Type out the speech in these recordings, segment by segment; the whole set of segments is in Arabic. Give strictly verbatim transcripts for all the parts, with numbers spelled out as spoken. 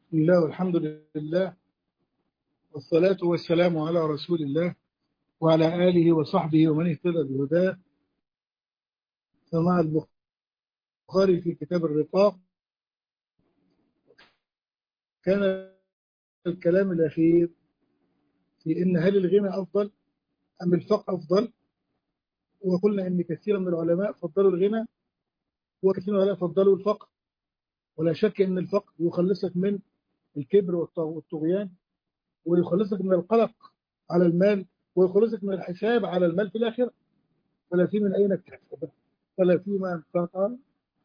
بسم الله والحمد لله والصلاة والسلام على رسول الله وعلى آله وصحبه ومن اهتدى بهداه. سمع البخاري في كتاب الرقاق كان الكلام الأخير في إن هل الغنى أفضل أم الفقر أفضل، وقلنا إن كثيرا من العلماء فضلوا الغنى وكثير من العلماء فضلوا الفقر. ولا شك إن الفقر يخلصك من الكبر والطغيان، ويخلصك من القلق على المال، ويخلصك من الحساب على المال في الآخرة. ولا في من أين اكتسب ولا في ما انفق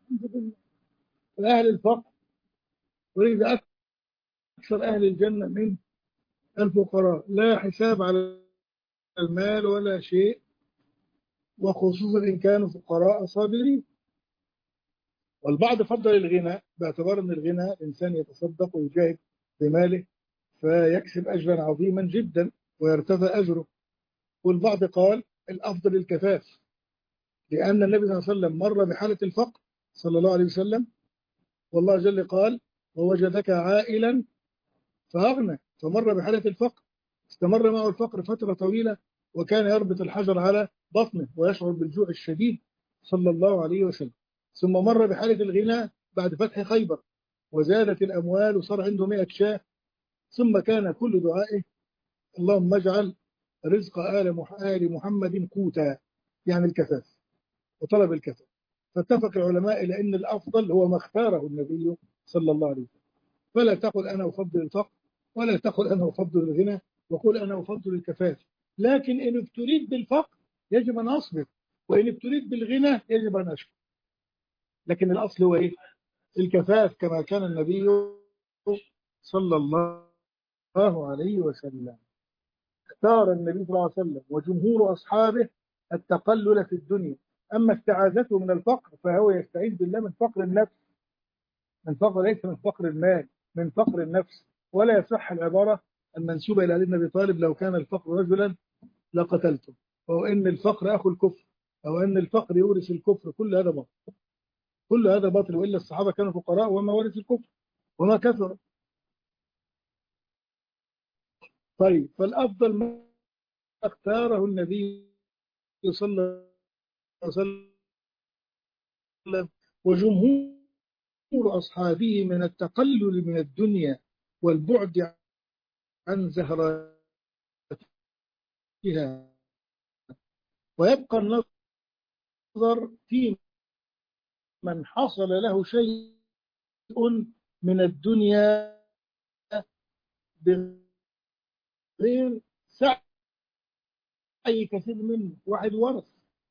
أهل الفقر، وإذا أكثر أهل الجنة من الفقراء، لا حساب على المال ولا شيء، وخصوصا إن كانوا فقراء صابرين. والبعض فضل الغنى باعتبار أن الغنى الإنسان يتصدق ويجاهد بماله فيكسب أجرا عظيما جدا ويرتفع أجره. والبعض قال الأفضل الكفاف، لأن النبي صلى الله عليه وسلم مر بحالة الفقر صلى الله عليه وسلم، والله جل قال ووجدك عائلا فأغنى، فمر بحالة الفقر، استمر معه الفقر فترة طويلة، وكان يربط الحجر على بطنه ويشعر بالجوع الشديد صلى الله عليه وسلم. ثم مر بحالة الغنى بعد فتح خيبر وزادت الأموال وصار عنده مئة شاة، ثم كان كل دعائه اللهم اجعل رزق آل آل محمد قوتا، يعني الكفاف، وطلب الكفاف. فاتفق العلماء إلى أن الأفضل هو ما اختاره النبي صلى الله عليه وسلم. فلا تقل أنا أفضل الفقر، ولا تقل أنا أفضل الغنى، وقل أنا أفضل الكفاف. لكن إن ابتليت بالفقر يجب أن أصبر، وإن ابتليت بالغنى يجب أن أشكر. لكن الأصل هو إيه؟ الكفاف، كما كان النبي صلى الله عليه وسلم. اختار النبي صلى الله عليه وسلم وجمهور أصحابه التقلل في الدنيا. أما استعاذته من الفقر فهو يستعيذ بالله من فقر النفس، من فقر ليس من فقر المال، من فقر النفس. ولا يصح العبارة المنسوبة إلى علي بن أبي طالب لو كان الفقر رجلا لقتلته، أو أن الفقر أخو الكفر، أو أن الفقر يورث الكفر. كل هذا باطل، كل هذا باطل، وإلا الصحابة كانوا فقراء وما ورث الكفر وما كفر. طيب، فالأفضل ما اختاره النبي صلى الله عليه وسلم وجمهور أصحابه من التقلل من الدنيا والبعد عن زهراتها، ويبقى النظر في من حصل له شيء من الدنيا بغير سعي كثير منه. واحد ورث،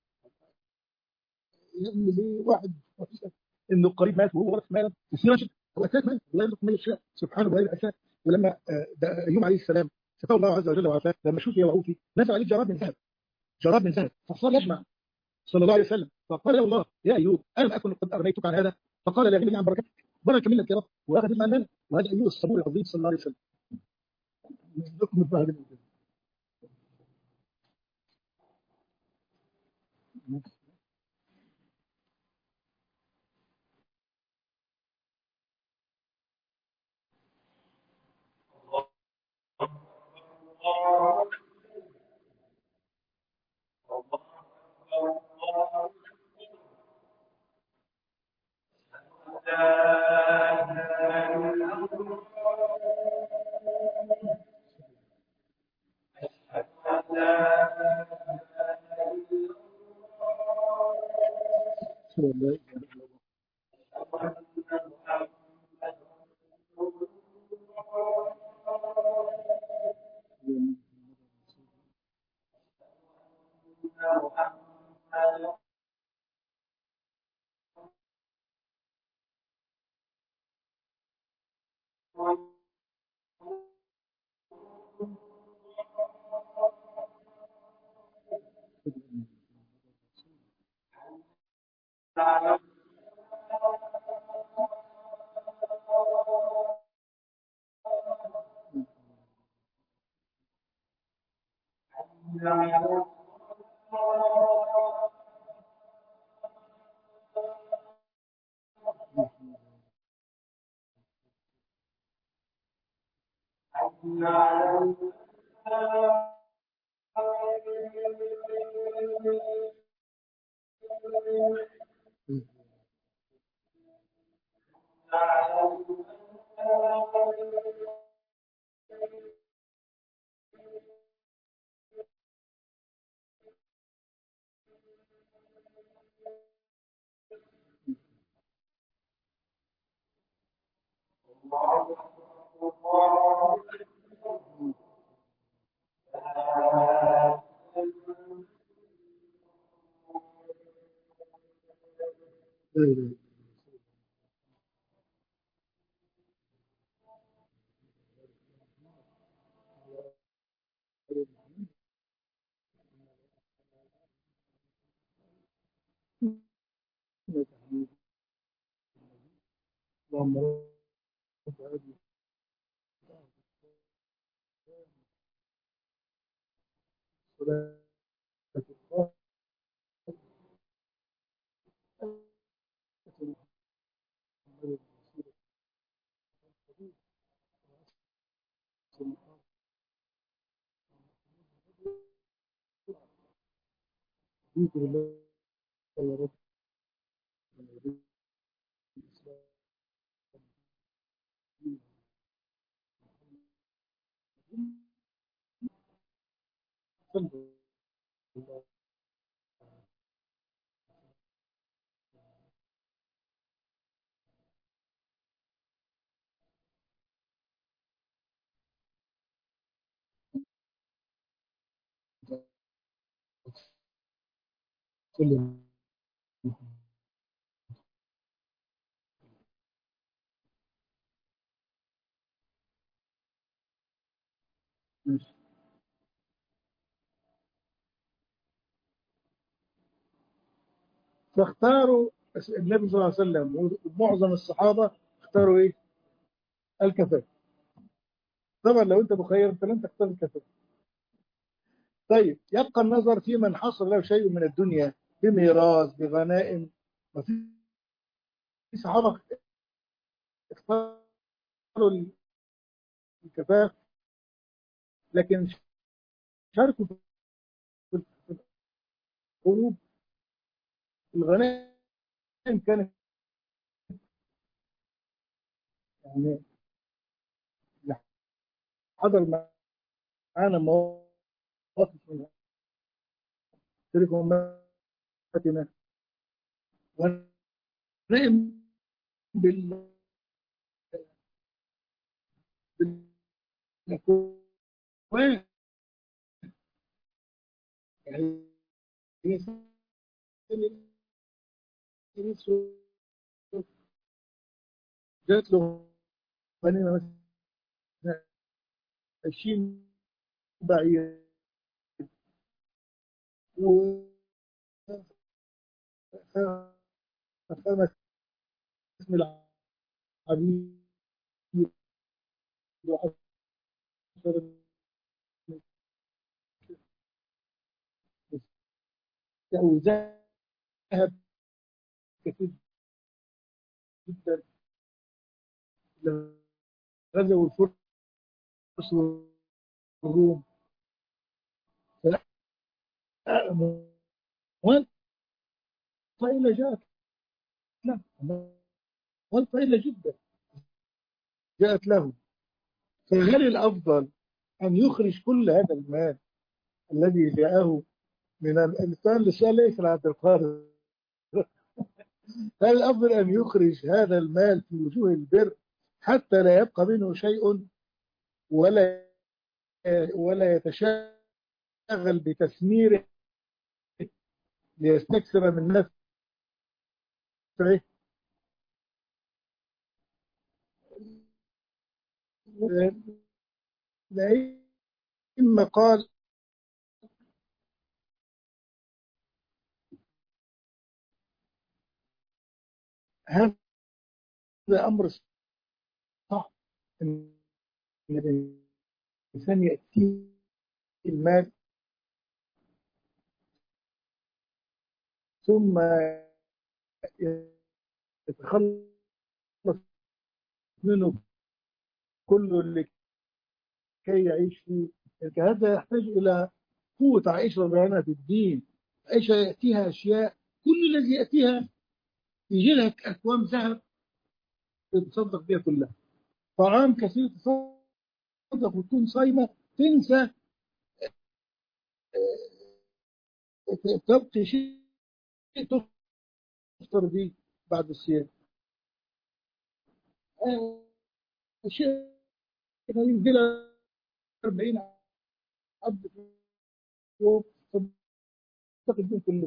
يعمل ايه؟ واحد انه قريب مات وهو ورث مالا كثيرا جدا، هو اساس مات لا يملك من الشيء سبحانه وتعالى الاساس. ولما ايوب عليه السلام شفاه الله عز وجل وعافاه، لما شوف يا وعوفي نزل عليه جراب من ذهب، جراب من ذهب، فصار يجمع صلى الله عليه وسلم. فقال له الله يا ايوب الم اكن قد ارميتك عن هذا؟ فقال لا غني عن بركتك، بركه منك يا رب، واخذ المال. وهذا ايوب الصبور العظيم صلى الله عليه وسلم. اللهم رب هذه الصلاة القائمة محمد رسول الله رضيت بالله رب العالمين الإسلام صلى الله وسلم. فاختاروا النبي صلى الله عليه وسلم ومعظم الصحابة اختاروا ايه؟ الكفاف. طبعا لو انت مخير فلن تختار الكفاف. طيب يبقى النظر في من حصل له شيء من الدنيا بميراث بغنائم. ما في صحابة اختاروا الكفاف لكن شاركوا في الحروب. الغنائم كانت يعني اللي حضر معانا مواقف من تلك أمتنا ونائم بال بالأكوان يعني جات له غنيمة مثلا عشرين بعير وخمس اسم العبيد وعشرة وذهب كثير جدا غزوا الفرس والروم. أموال طائلة جاءت له، أموال طائلة جدا جاءت له. فهل الأفضل أن يخرج كل هذا المال الذي جاءه من الإنسان؟ السؤال ليس لعبد القادر. هل الأفضل أن يخرج هذا المال في وجوه البر حتى لا يبقى منه شيء ولا ولا يتشاغل بتثميره ليستكثر من نفسه؟ إما قال هذا أمر صح، إن الإنسان يأتيه المال ثم يتخلص منه كله كي يعيش فيه. هذا يحتاج إلى قوة عائشة رضي الله عنها في الدين. عائشة يأتيها أشياء، كل الذي يأتيها يجي لها أكوام ذهب تتصدق بها كلها، طعام كثير تصدق وتكون صايمة تنسى تبقي شيء تفطر به بعد الصيام. شيء يجي لها أربعين عبد في يوم تصدق بهم كلهم.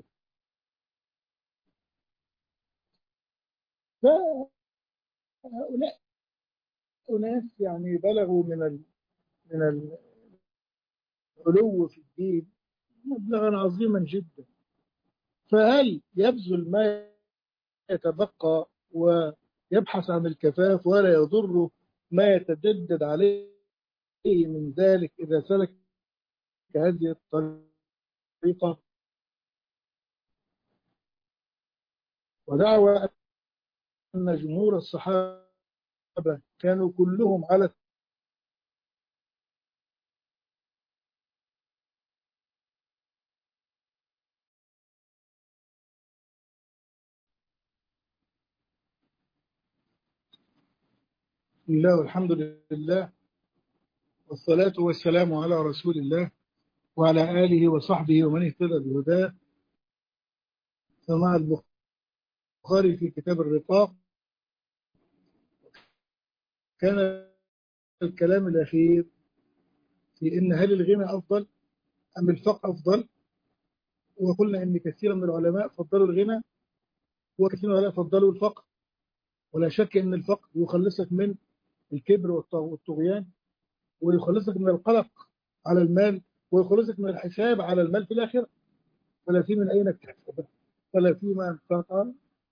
فهؤلاء أناس يعني بلغوا من ال... من العلو في الدين مبلغا عظيما جدا. فهل يبذل ما يتبقى ويبحث عن الكفاف ولا يضره ما يتجدد عليه من ذلك إذا سلك هذه الطريقة؟ ودعوى أن جمهور الصحابة كانوا كلهم على الله والحمد لله والصلاة والسلام على رسول الله وعلى آله وصحبه ومن اهتدى بهداه. سمع البخاري في كتاب الرقاق كان الكلام الأخير في إن هل الغنى أفضل أم الفقر أفضل، وقلنا إن كثيرا من العلماء فضلوا الغنى وكثير من العلماء فضلوا الفقر. ولا شك إن الفقر يخلصك من الكبر والطغيان، ويخلصك من القلق على المال، ويخلصك من الحساب على المال في الآخرة. ولا في من أين اكتسب ولا في ما انفق.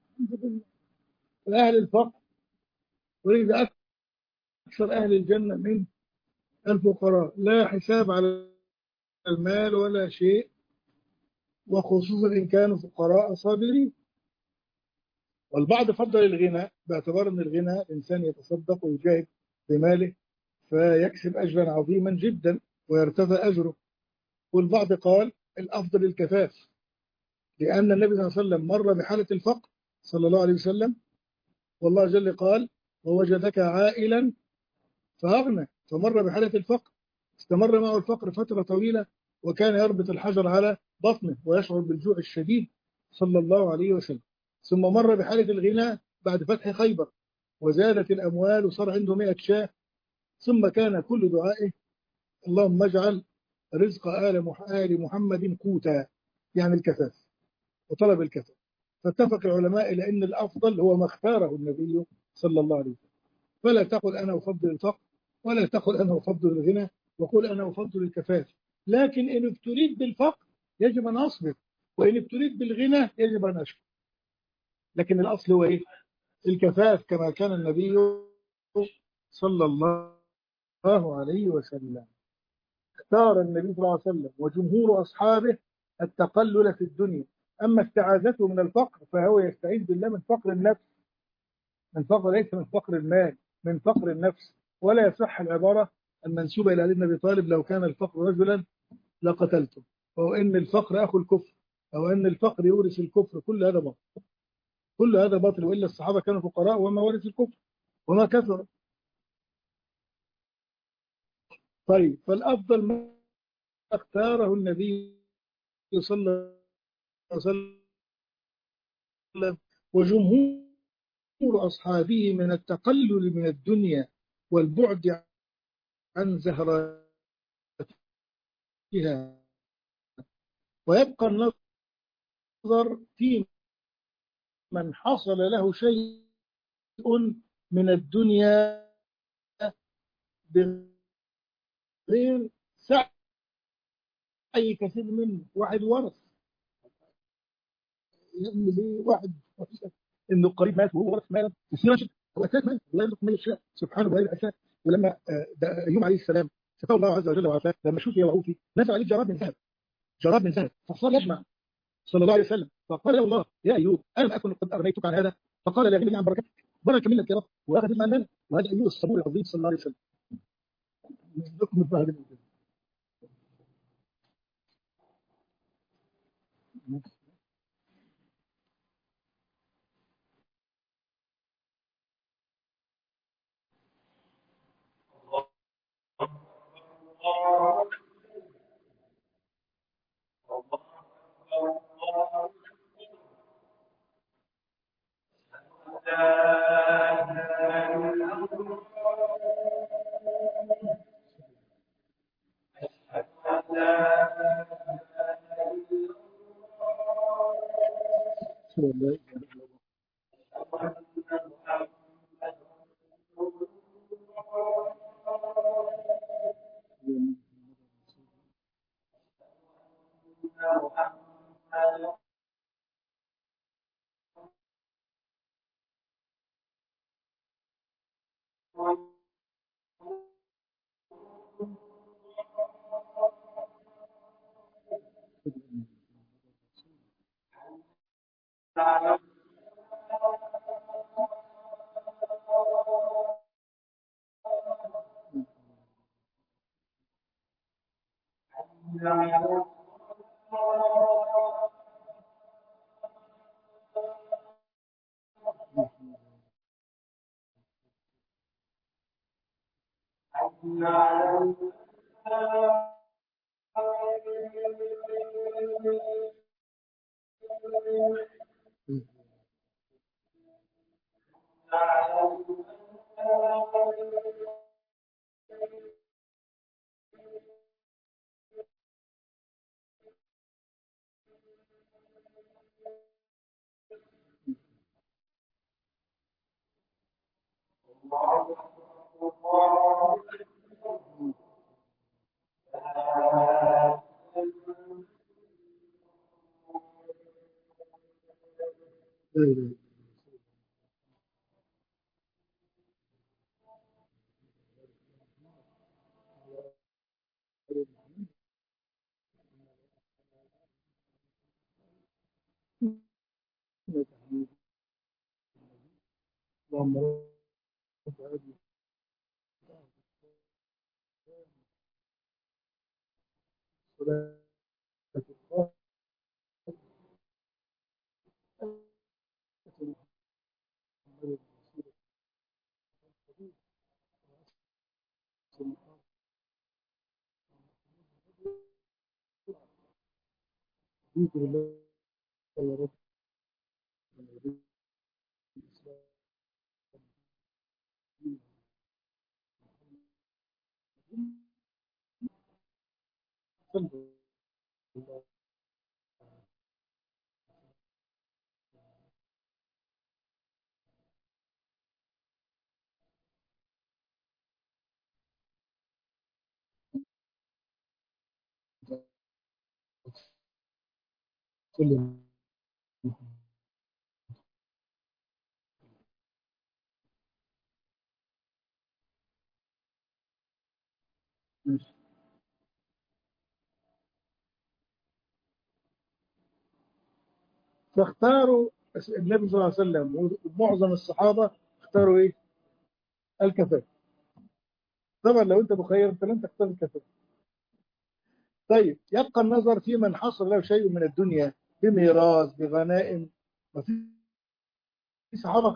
أهل الفقر وإذا أكثر أهل الجنة من الفقراء، لا حساب على المال ولا شيء، وخصوصا إن كانوا فقراء صابرين. والبعض فضل الغنى باعتبار أن الغنى الإنسان يتصدق ويجاهد بماله فيكسب أجرا عظيما جدا ويرتفع أجره. والبعض قال الأفضل الكفاف، لأن النبي صلى الله عليه وسلم مر بحالة الفقر صلى الله عليه وسلم، والله جل قال ووجدك عائلا فأغنى، فمر بحالة الفقر، استمر معه الفقر فترة طويلة، وكان يربط الحجر على بطنه ويشعر بالجوع الشديد صلى الله عليه وسلم. ثم مر بحالة الغنى بعد فتح خيبر وزادت الأموال وصار عنده مئة شاة، ثم كان كل دعائه اللهم اجعل رزق آل محمد قوتا، يعني الكفاف، وطلب الكفاف. فاتفق العلماء إلى أن الأفضل هو ما اختاره النبي صلى الله عليه وسلم. فلا تقل أنا أفضل الفقر ولا تقل أنا أفضل الغنى، وقل أنا أفضل الكفاف. لكن إن ابتليت بالفقر يجب أن أصبر، وإن ابتليت بالغنى يجب أن أشكر. لكن الأصل هو إيه؟ الكفاف، كما كان النبي صلى الله عليه وسلم. اختار النبي صلى الله عليه وسلم وجمهور أصحابه التقلل في الدنيا. أما استعاذته من الفقر فهو يستعيذ بالله من فقر النفس، من فقر ليس من فقر المال، من فقر النفس. ولا يصح العبارة المنسوبة إلى علي بن أبي طالب لو كان الفقر رجلا لقتلته، أو أن الفقر أخو الكفر، أو أن الفقر يورث الكفر. كل هذا باطل، كل هذا باطل، وإلا الصحابة كانوا فقراء وما ورث الكفر وما كفر. طيب، فالأفضل ما اختاره النبي صلى الله عليه وسلم وجمهور أصحابه من التقلل من الدنيا والبعد عن زهراتها. ويبقى النظر في من حصل له شيء من الدنيا بغير سعي كثير منه. واحد ورث، يعمل ايه؟ واحد انه قريب مات وهو ورث مالا يصير هو اساس مات الله يرزق من يشاء سبحانه وتعالى الاساس. ولما ايوب عليه السلام شفاه الله عز وجل وعافاه، لما شفي وعوفي نزل عليه جراب من ذهب، جراب من ذهب، فصار يجمع صلى الله عليه وسلم. فقال له الله يا ايوب الم اكن قد اغنيتك عن هذا؟ فقال لا غني عن بركتك، بركه منك يا رب، واخذ من المال. وهذا ايوب الصبور العظيم صلى الله عليه وسلم. نكمل بعد الإذن. بسم الله. لا إله إلا الله. اللهم رب هذه الصلاة القائمة محمد رسول الله. رضيت بالله يا رب الإسلام. صلى الله وسلم. فاختاروا النبي صلى الله عليه وسلم ومعظم الصحابة اختاروا ايه؟ الكفاف. طبعا لو انت مخير انت لن تختار الكفاف. طيب يبقى النظر في من حصل له شيء من الدنيا بميراث بغنائم. ما في صحابة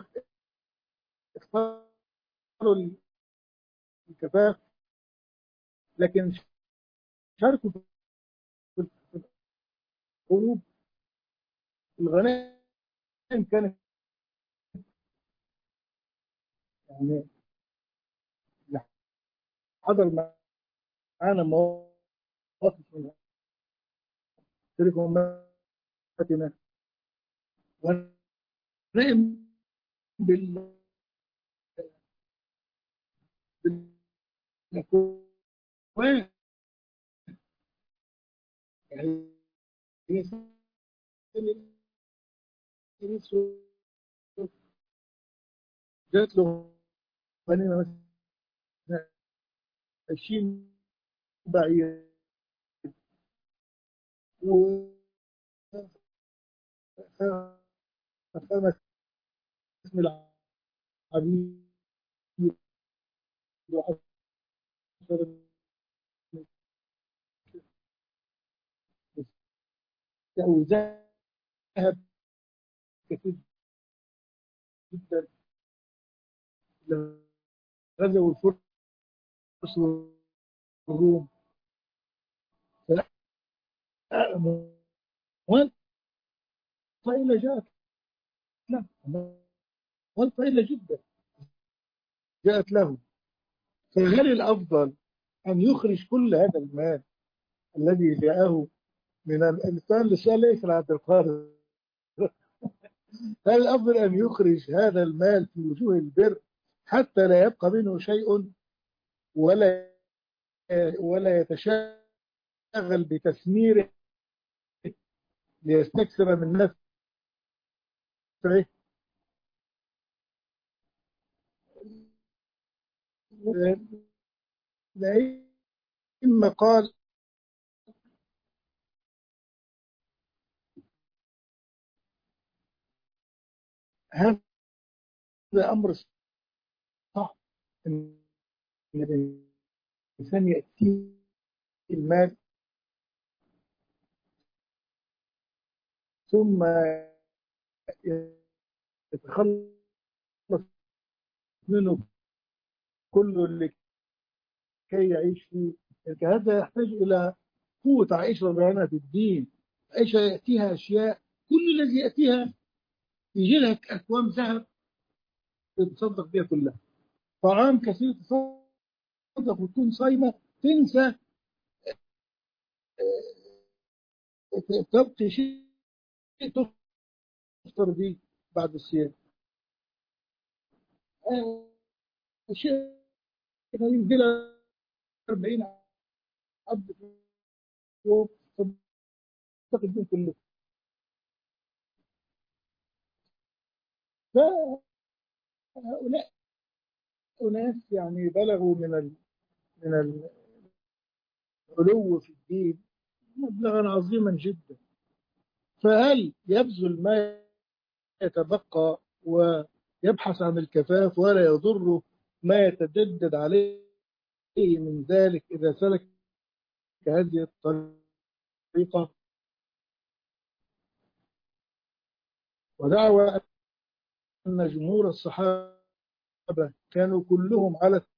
اختاروا الكفاف لكن شاركوا في الحروب. الغنائم كانت يعني حضر معانا مواقف من تلك أمتنا ونائم بال بالأكوان. يعني جات له غنيمة مثلا عشرين بعير وخمس اسم العبيد وعشرة أو ذهب كثير جدا غزوا الفرس والروم، أموال طائلة جاءت له، أموال طائلة جدا جاءت له. فهل الأفضل أن يخرج كل هذا المال الذي جاءه من الإنسان؟ السؤال ليس لعبد القادر، هل الأفضل أن يخرج هذا المال في وجوه البر حتى لا يبقى منه شيء، ولا ولا يتشاغل بتثميره ليستكثر من نفعه؟ إما قال هذا أمر صح، إن الإنسان يأتيه المال ثم يتخلص منه كله لكي يعيش فيه. هذا يحتاج إلى قوة عائشة رضي الله عنها في الدين. عائشة يأتيها أشياء، كل الذي يأتيها يجي لك أكوام ذهب تتصدق بها كلها، طعام كثير تصدق وتكون صايمة تنسى تبقي شيء تفطر به بعد الصيام. شيء يجي لها أربعين عبد في يوم تصدق بهم كله. فهؤلاء أناس يعني بلغوا من ال... من العلو في الدين مبلغا عظيما جدا. فهل يبذل ما يتبقى ويبحث عن الكفاف ولا يضره ما يتجدد عليه من ذلك إذا سلك هذه الطريقة؟ ودعوى أن جمهور الصحابة كانوا كلهم على